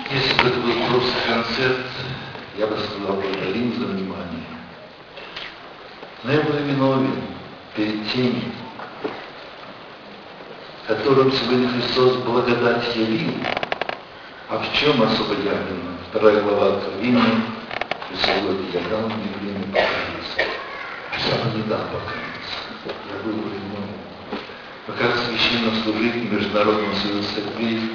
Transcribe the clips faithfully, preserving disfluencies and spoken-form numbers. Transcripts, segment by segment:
Если бы это был просто концерт, я бы сказал благодарим за внимание. Но я буду виновен перед теми, которым сегодня Христос благодать явил. А в чем особо явлено? Вторая глава Откровения. Сегодня я дал мне время покаяться. Я бы не дал покаяться. Я был бы виновен. Пока священнослужитель Международного союза церквей,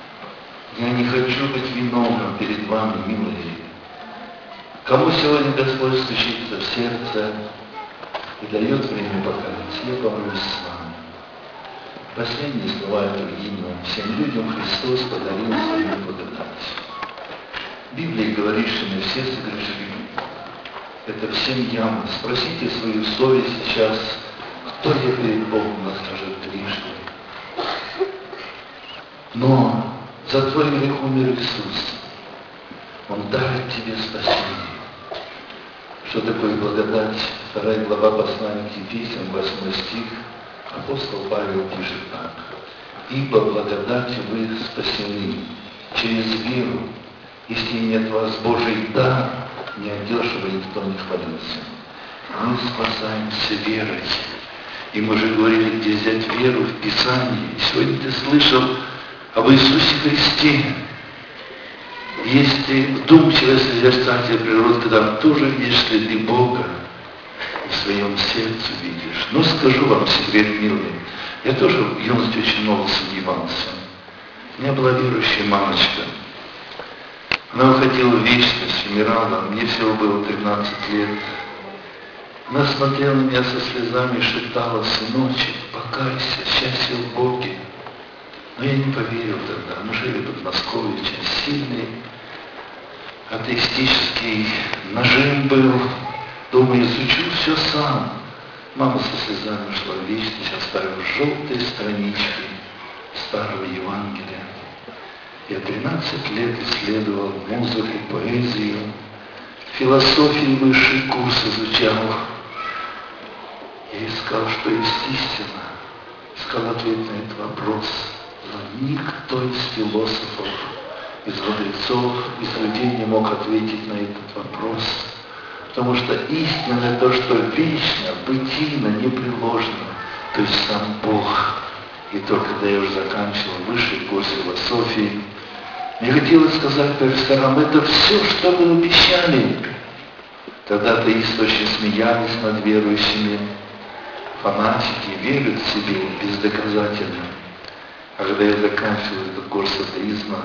я не хочу быть виновным перед вами, милые. Кому сегодня Господь стучится в сердце и дает время покаяться, я помолюсь с вами. Последние слова этого гимна. Всем людям Христос подарил свою благодать. Библия говорит, что мы все согрешили. Это всем явно. Спросите свою совесть сейчас, кто я перед Богом расскажет трижды. Но за твой грех умер Иисус. Он дарит тебе спасение. Что такое благодать? Вторая глава послания к Ефесянам, восьмой стих. Апостол Павел пишет так. «Ибо благодатью вы спасены через веру, если нет вас Божий дар, не одешево никто не хвалился». Мы спасаемся верой. И мы же говорили, где взять веру в Писании. И сегодня ты слышал об Иисусе Христе. Есть ты вдумчивое созерцатель природы, когда тоже видишь следы Бога, в своем сердце видишь. Но скажу вам секрет, милый. Я тоже в юности очень много сомневался. У меня была верующая мамочка. Она уходила в вечность, умирала. Мне всего было тринадцать лет. Она смотрела на меня со слезами и шептала: «Сыночек, покайся, счастье в Боге». Но я не поверил тогда. Мы жили под Москвой, очень сильный атеистический нажим был. Думаю, изучу все сам. Мама со слезами ушла в вечность, оставив желтые странички старого Евангелия. Я тринадцать лет исследовал музыку, поэзию, философию, высший курс изучал. Я искал, что есть истина. Искал ответ на этот вопрос. Но никто из философов, из мудрецов, из людей не мог ответить на этот вопрос. Потому что истина то, что вечно, бытийно, непреложно, то есть сам Бог. И только когда я уже заканчивал высший курс философии, мне хотелось сказать профессорам: это все, что вы обещали. Тогда атеисты очень смеялись над верующими. Фанатики верят в себе бездоказательно. А когда я заканчивал этот курс атеизма,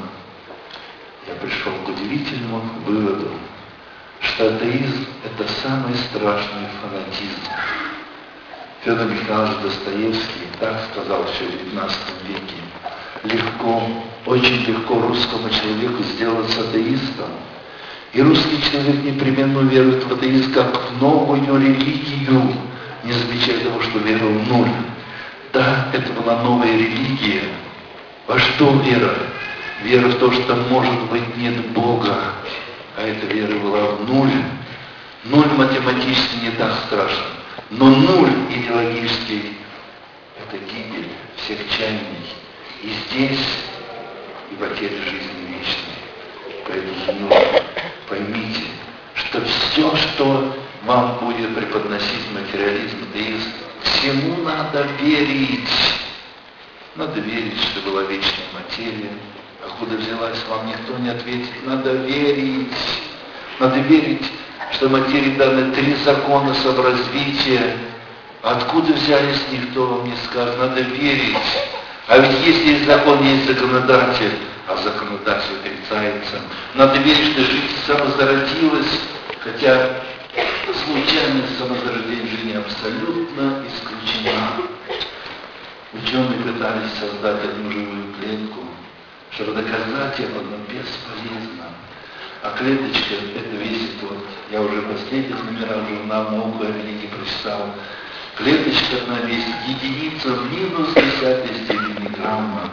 я пришел к удивительному выводу, что атеизм – это самый страшный фанатизм. Федор Михайлович Достоевский так сказал еще в девятнадцатом веке: легко, очень легко русскому человеку сделаться атеистом. И русский человек непременно верует в атеизм как в новую религию, не замечая того, что верил в нуль. Да, это была новая религия. Во что вера? Вера в то, что, может быть, нет Бога. А эта вера была в нуль. Нуль математически не так страшно. Но нуль идеологический – это гибель всех чаяний. И здесь и потеря жизни вечной. Поэтому, милые, поймите, что все, что вам будет преподносить материализм, атеизм, всему надо верить. Надо верить, что была вечная материя. Откуда взялась, вам никто не ответит. Надо верить. Надо верить, что материи даны три закона саморазвития. Откуда взялись, никто вам не скажет. Надо верить. А ведь если есть закон, есть законодатель, а законодатель отрицается. Надо верить, что жизнь самозародилась, хотя случайность самозарождения жизни абсолютно исключена. Ученые пытались создать одну живую клетку, чтобы доказать это, но бесполезно. А клеточка, это весит, вот, я уже в последних номерах журнала «Наука о религии» прочитал, клеточка одна весит единица в минус десятой степени грамма.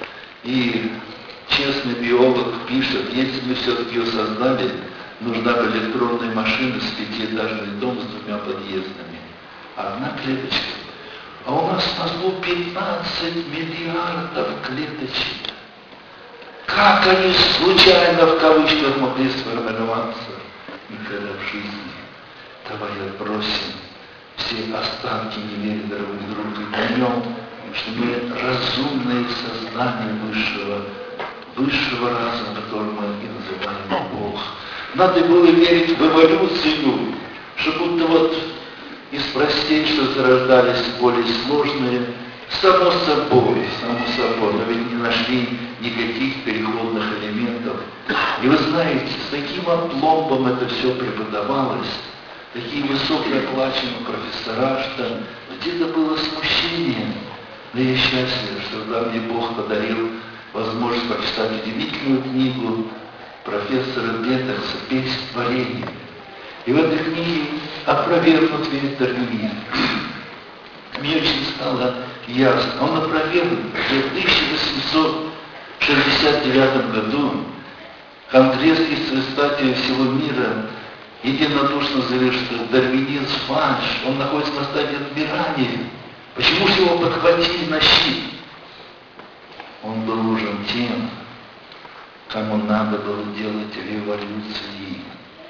И честный биолог пишет, если мы все-таки ее создали, нужна бы электронная машина с пятиэтажный дом с двумя подъездами. Одна клеточка. А у нас в мозгу пятнадцать миллиардов клеточек. Как они случайно, в кавычках, могли сформироваться? Никогда в жизни. Давай отбросим все остатки неверия друг в друга и поймем, что мы разумное сознание высшего, высшего разума, который мы и называем Бог. Надо было верить в эволюцию, что будто вот из простейших зарождались более сложные, само собой, само собой, но ведь не нашли никаких переходных элементов. И вы знаете, с таким опломбом это все преподавалось, такие высокооплачиваемые профессора, что где-то было смущение. Но я счастлив, что когда мне Бог подарил возможность прочитать удивительную книгу профессора Беттерса «Песнь творения». И в этой книге опровергнут весь дарвинизм. Мне очень стало ясно. Он опровергнут, что в тысяча восемьсот шестьдесят девятом году Конгресс естествоиспытателей всего мира единодушно заявил, что дарвинизм фальш, он находится на стадии отмирания. Почему же его подхватили на щит? Он был нужен тем, кому надо было делать революции.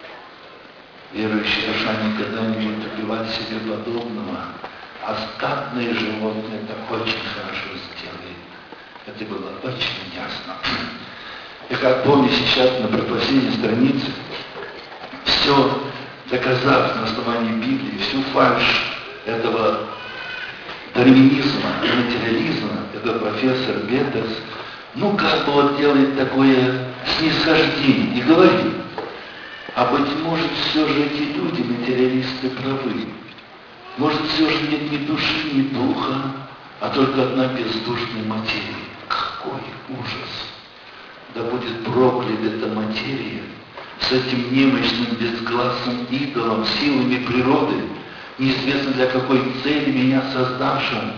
Верующая душа никогда не будет убивать себе подобного. А стадные животные это очень хорошо сделает. Это было очень ясно. И как помню сейчас на предпоследней странице, все доказав на основании Библии, всю фальшь этого дарвинизма и материализма, это профессор Беттерс, ну как бы вот делает такое снисхождение и говорит, а быть может все же эти люди, материалисты, правы. Может все же нет ни души, ни духа, а только одна бездушная материя. Какой ужас! Да будет проклята эта материя с этим немощным безгласным идолом, силами природы, неизвестно для какой цели меня создавшим.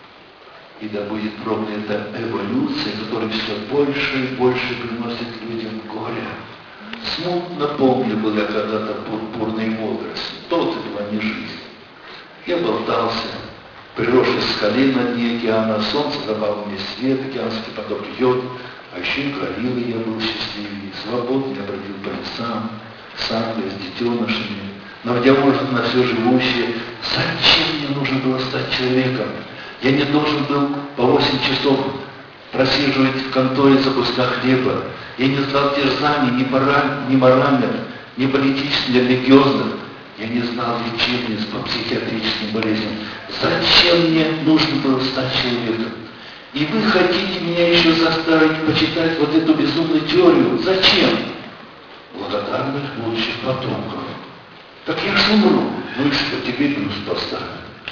И да будет проклята эволюция, которая все больше и больше приносит людям горе. Смутно помню, была когда-то пурпурный возраст, то-то была не жизнь. Я болтался, приросшись к скале на дне океана, солнце давало мне свет, океанский поток льет, а еще и красивый я был счастливый, свободный я бродил по лесам, самкой с детенышами, наводя ужас на все живущее. Зачем мне нужно было стать человеком? Я не должен был по восемь часов просиживать в конторе за куска хлеба. Я не знал терзаний ни, мораль, ни моральных, ни политических, ни религиозных. Я не знал лечения по психиатрическим болезням. Зачем мне нужно было стать человеком? И вы хотите меня еще заставить почитать вот эту безумную теорию? Зачем? Благодарность будущих потомков. Так я ж умру. Ну и что, тебе плюс поставлю.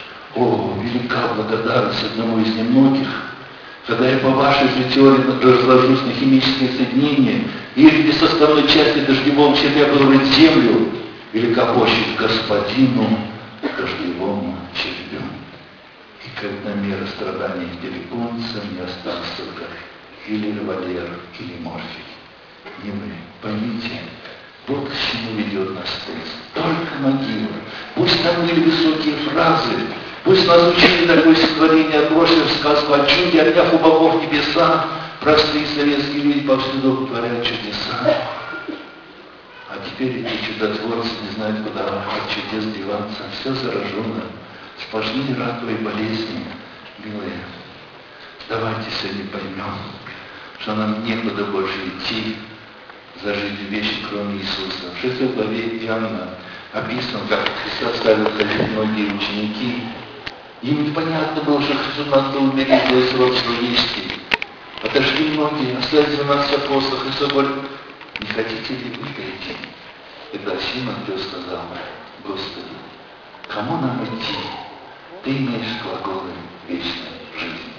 О, велика благодарность одному из немногих, когда я по вашей же теории разложусь на химические соединения, и в составной части дождевого червя буду землю, велика почесть господину дождевому червю. И когда мера страданий перепунца мне осталось только или револьвер, или морфий. Не вы. Поймите, вот к чему ведет нас тест. Только могила. Пусть там были высокие фразы, пусть нас учили такое стихотворение, отбросив сказку о чуде, отняв у богов небеса, простые советские люди повсюду творят чудеса. А теперь эти чудотворцы не знают, куда от чудес деваться. Все заражено. Сплошные раковые болезни. Милые, давайте сегодня поймем, что нам некуда больше идти за жизнью вещи, кроме Иисуса. В шестой главе Иоанна описано, как Христа ставил ходить многие ученики. Им непонятно было, что Христу надо было умереть для срок человеческий. Отошли многие, остались двенадцать апостолов. Христос говорит, не хотите ли вы пойти? Тогда Симон Петр сказал, Господи, кому нам идти? Ты имеешь глаголы вечной жизни.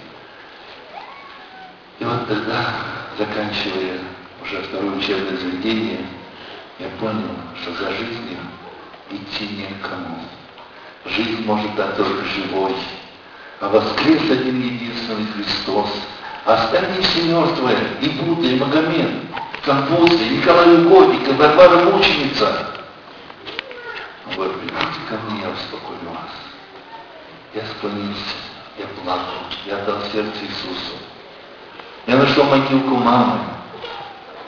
И вот тогда, заканчивая уже второе учебное заведение, я понял, что за жизнью идти некому. Жизнь может дать только живой, а воскрес один единственный Христос. Останься мертвая и Будда, и Магомед, Конфуций, Николай Угодник, Варвара Мученица. Он говорит, приходите ко мне, я успокою вас. Я склонился, я плакал, я отдал сердце Иисусу. Я нашел могилку мамы,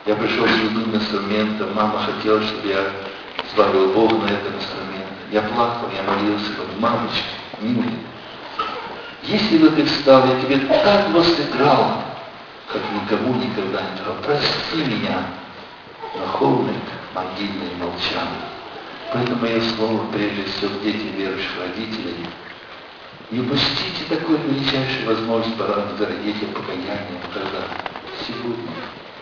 Я пришел с любым инструментом, мама хотела, чтобы я славил Бога на этом инструменте. Я плакал, я молился, говорю, мамочка, милый, если бы ты встал, я тебе так бы сыграл, как никому никогда не сказал, прости меня. Но холодный, могильный молчал. Поэтому я слово, прежде всего, дети верующих родителей, не упустите такой величайшей возможности порадовать родителям покаянием, когда сегодня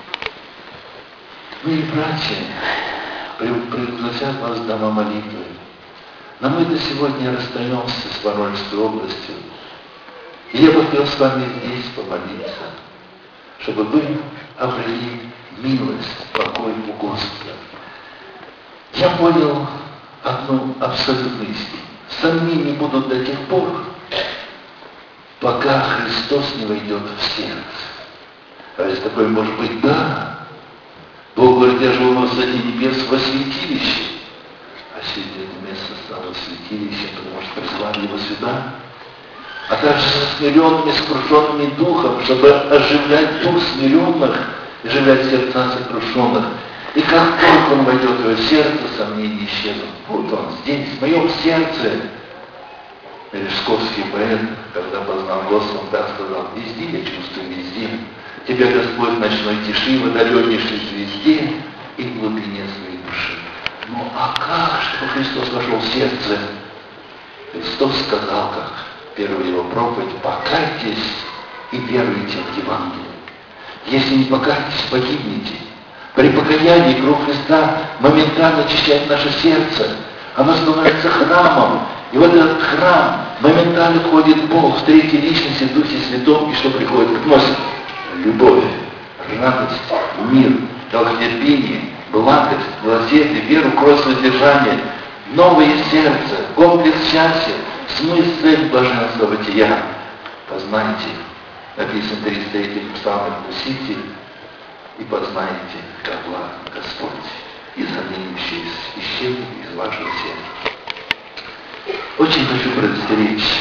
вы, братья, пригласят вас в дома молитвы. Но мы до сегодня расстаемся с Воронежской областью. И я бы хотел с вами здесь помолиться, чтобы вы обрели милость, покой у Господа. Я понял одну абсолютную истину. Сомнения будут до тех пор, пока Христос не войдет в сердце. Разве такое может быть? Да. Бог говорит, я живу на высоте небес во святилище. А сегодня это место стало святилищем, потому что призвали его сюда. А также со смиренными, сокрушенными духом, чтобы оживлять дух смиренных, оживлять сердца сокрушенных. И как только он войдет в его сердце, сомнения исчезнут. Вот он здесь, в моем сердце. Мережковский поэт, когда познал Господа, так сказал, везде я чувствую, везде. Тебя, Господь, в ночной тиши, в отдаленнейшей звезде и в глубине своей души. Ну а как, чтобы Христос вошел в сердце? Христос сказал, как первая его проповедь, покайтесь и веруйте в Евангелие. Если не покайтесь, погибнете. При покаянии кровь Христа моментально очищает наше сердце. Оно становится храмом. И в этот храм моментально входит Бог в третьей личности, в Духе Святом, и что приходит? Вносит любовь, радость, мир, долготерпение, благость, благодетель, веру, кровь воздержания, новое сердце, комплекс счастья, смысл, цель блаженства бытия. Познайте, написано тридцать третьем псалме, вкусите и познаете, как благ Господь, и сомнения исчезнут из вашего сердца. Очень хочу предостеречь.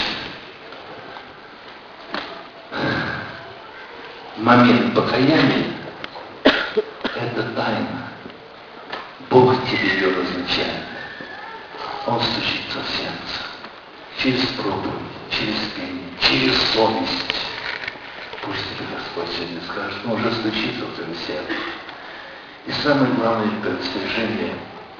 Момент покаяния – это тайна. Бог тебе ее назначает. Он стучится в сердце. Через проповедь, через пение, через совесть. Пусть тебе Господь сегодня скажет, но уже стучится в твое сердце. И самое главное предостережение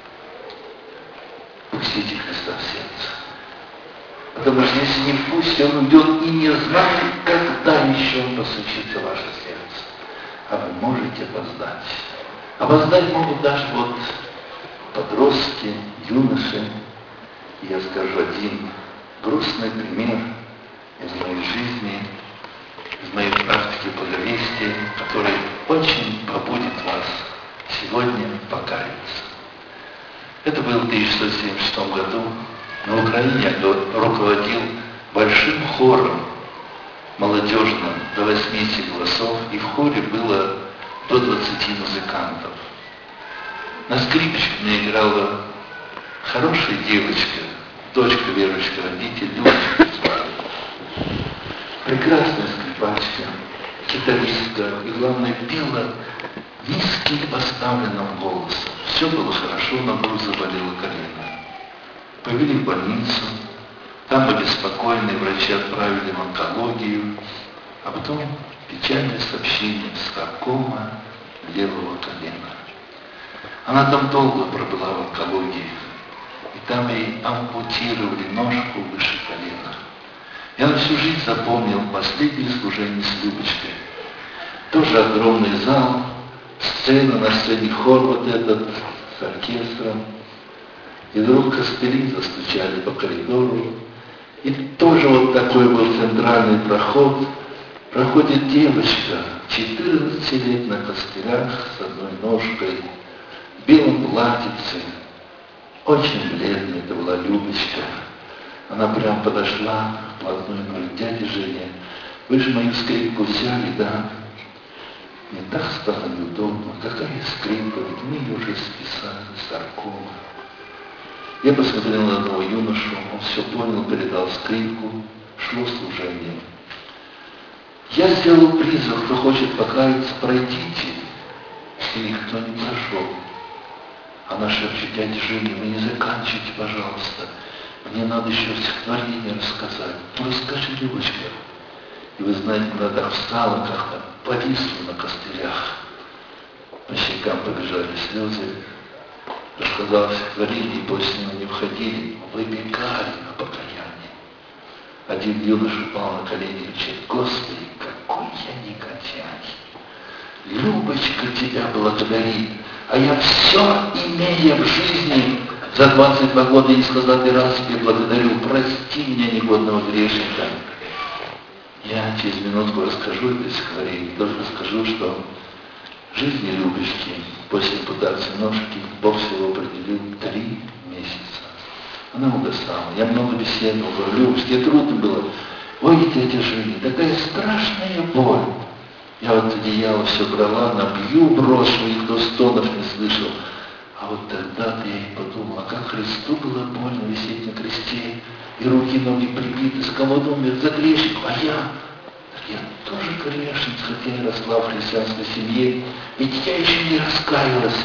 – пустите Христа в сердце. Потому что если не впустите, он уйдет и не знает, когда еще он постучится в ваше сердце. А вы можете опоздать. Опоздать могут даже вот подростки, юноши. И я скажу один грустный пример из моей жизни, из моей практики благовестия, который очень побудит вас сегодня покаяться. Это было в тысяча девятьсот семьдесят шестом году. На Украине я руководил большим хором молодежным до восьмидесяти голосов, и в хоре было до двадцати музыкантов. На скрипочке мне играла хорошая девочка, дочка верующих родителей, Дочка. Прекрасная скрипачка, гитаристка, и главное, пела низким поставленным голосом. Все было хорошо, но вдруг заболело колено. Повели в больницу, там обеспокоенные врачи отправили в онкологию, а потом печальное сообщение – саркома левого колена. Она там долго пробыла в онкологии, и там ей ампутировали ножку выше колена. Я на всю жизнь запомнил последнее служение с Любочкой. Тоже огромный зал, сцена, на сцене хор вот этот с оркестром. И вдруг костыли застучали по коридору. И тоже вот такой был центральный проход. Проходит девочка, четырнадцати лет на костылях с одной ножкой, в белом платьице, очень бледная, это была Любочка. Она прям подошла вплотную, говорит, дядя Женя, вы же мою скрипку взяли, да? Мне так стало неудобно, какая скрипка, ведь мы ее уже списали, саркома. Я посмотрел на одного юношу, он все понял, передал скрипку, шло служение. Я сделал призыв, кто хочет покаяться, пройдите. стих, но не прошел. Она шепчет: дядя Женя, вы не заканчивайте, пожалуйста. Мне надо еще стихотворение рассказать. Ну расскажи, Любочка. И вы знаете, она так встала, как-то повисла на костылях. По щекам побежали слезы. Рассказал стихотворение, и после него не входили, выбегали на покаяние. Один юноша упал на колени и кричит: Господи, какой я негодяй! Любочка тебя благодарит, а я все, имея в жизни, за двадцать два года не сказал ни раз тебе благодарю, прости меня, негодного грешника. Я через минутку расскажу это стихотворение, только скажу, что в жизни Любочки после ампутации ножки Бог всего определил три месяца. Она угасала. Я много беседовал, говорю: Любочка, тебе трудно было. Ой, дядя Женя, такая страшная боль. Я вот одеяло все брала, набью, брошу, никто стонов не слышал. А вот тогда-то я и подумала, как Христу было больно висеть на кресте, и руки и ноги прибиты, с кого умер за грешник, а я, так я тоже грешница, хотя и росла в христианской семье, ведь я еще не раскаялась.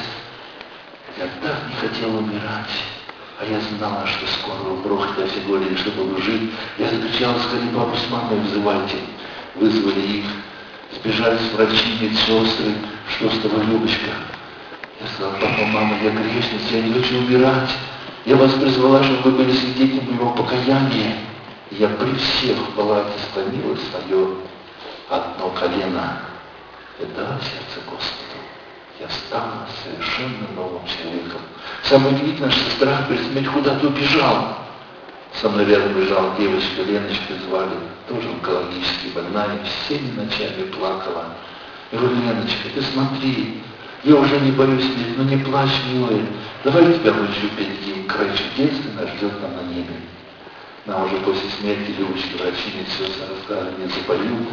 Я так не хотела умирать, а я знала, что скоро умру, хотя все говорили, что буду жить. Я закричала: скорее папу с мамой вызывайте. Вызвали их, сбежались врачи, медсестры. Что с тобой, Любочка? Я сказала: папа, мама, я грешница, я не хочу умирать. Я вас призвала, чтобы вы были свидетелем моего покаяния. И я при всех в палате склонила свое одно колено и дала сердце Господу. Я стала совершенно новым человеком. Самое удивительное, что страх перед смертью куда-то убежал. Со мной рядом лежала девочка, Леночка звали, тоже онкологически больная, всеми ночами плакала. Я говорю: Леночка, ты смотри, я уже не боюсь смерти, но не плачь, милая. Давай тебя хочу петь, край чудес нас ждет нам на небе. Нам уже после смерти Любочки врачи медсестры рассказали, не запоют,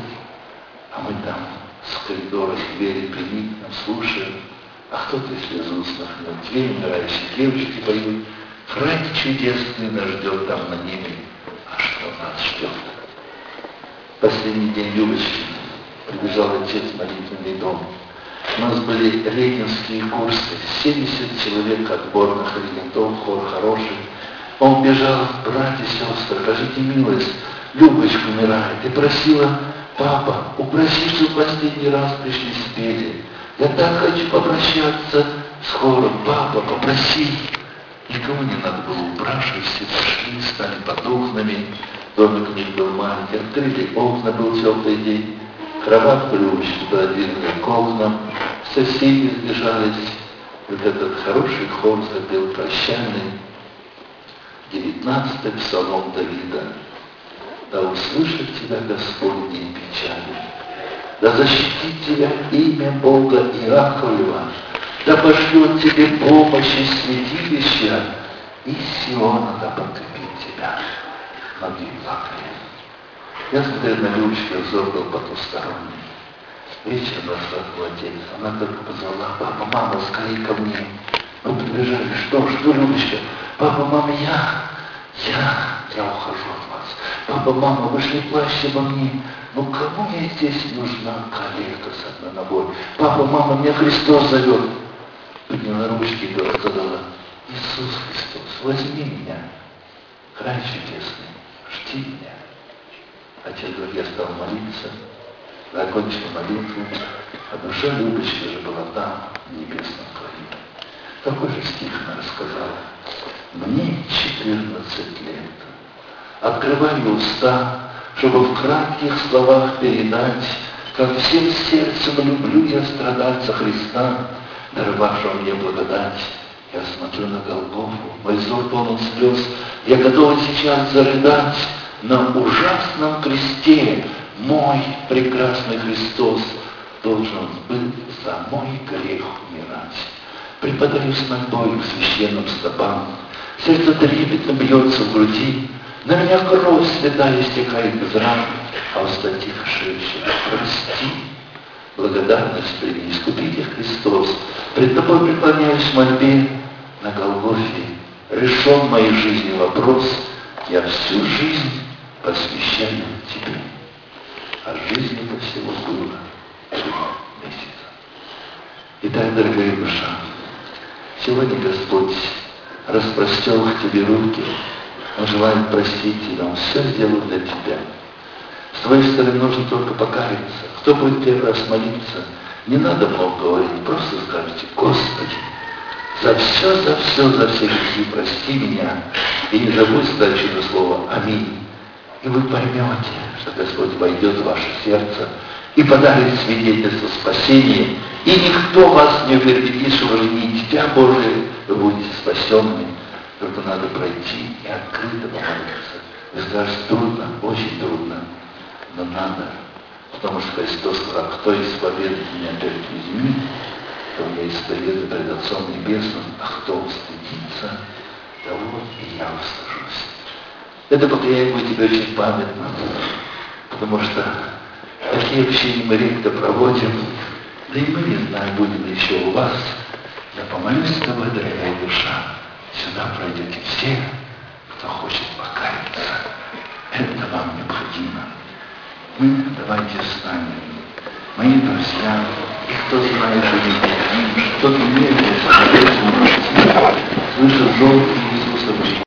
а мы там с коридора к двери примитно слушаем, а кто-то и слезу смахнет. Две умирающие девочки поют: край чудесный нас ждет там на небе. А что нас ждет? Последний день Любочки прибежал отец в молитвенный дом. У нас были регенские курсы, семьдесят человек отборных регентов, хор хороший. Он бежал: братья, сестры, скажите милость, Любочка умирает. И просила: папа, упроси, чтобы последний раз пришли, спели. Я так хочу попрощаться с хором. Папа, попроси. Никому не надо было упрашивать, все пошли, стали под окнами. Домик у них был маленький, открыли окна, был теплый день. Кроватку Любочки пододвинули к окнам, соседи сбежались. Вот этот хороший хор запел прощальный девятнадцатый псалом Давида. Да услышит тебя Господь день печали, да защитит тебя имя Бога Иакова, да пошлет тебе помощи святилища, и Сиона да подкрепит тебя. Многие плакали. Я смотрел на Любочку, взор был потусторонний. Вечером расплакал отец. Она только позвала: папа, мама, скорее ко мне. Мы прибежали: что, что, Любочка? Папа, мама, я, я, я ухожу от вас. Папа, мама, вы же не плачьте обо мне. Ну кому я здесь нужна, калекта с одной ногой? Папа, мама, меня Христос зовет. Подняла ручки и сказала: Иисус Христос, возьми меня. Край чудесный, жди меня. Отец говорит: я стал молиться, закончил молитву, а душа Любочки же была там, в небесном краю. Какой же стих она рассказала? Мне четырнадцать лет. Открываю уста, чтобы в кратких словах передать, как всем сердцем люблю я страдать за Христа, даровавшего мне благодать. Я смотрю на Голгофу, мой взор полон слез, я готова сейчас зарыдать. На ужасном кресте мой прекрасный Христос должен был за мой грех умирать. Припадаю с мольбой к священным стопам, сердце трепетно бьется в груди, на меня кровь святая стекает из ран, а устатив шепчет: прости. Благодарность прими, искупитель Христос, пред тобой преклоняюсь в мольбе, на Голгофе решен моей жизни вопрос, я всю жизнь посвящаю тебе. А жизни-то всего было три месяца. Итак, дорогая душа, сегодня Господь распростер к тебе руки, Он желает простить тебя, Он все сделал для тебя. С твоей стороны нужно только покаяться. Кто будет первый раз молиться, не надо много говорить, просто скажите: Господи, за все, за все, за все грехи прости меня. И не забудь сказать чудо слово «Аминь». И вы поймете, что Господь войдет в ваше сердце и подарит свидетельство спасения. И никто вас не утвердит, что вы не дитя Божие, вы будете спасенными. Только надо пройти и открыто помолиться. Вы скажете: трудно, очень трудно, но надо. Потому что Христос сказал: кто исповедует меня перед людьми, то я исповедую пред Отцом Небесным, а кто устыдится, того и я устыжусь. Это покаяние будет тебе очень памятно, потому что такие общения мы редко проводим, да и мы, не знаю, будем ли еще у вас. Я помолюсь с тобой, дорогая душа. Сюда пройдете все, кто хочет покаяться. Это вам необходимо. Мы давайте встанем. Мои друзья, и кто знает, что не что-то имеет, слышит желтый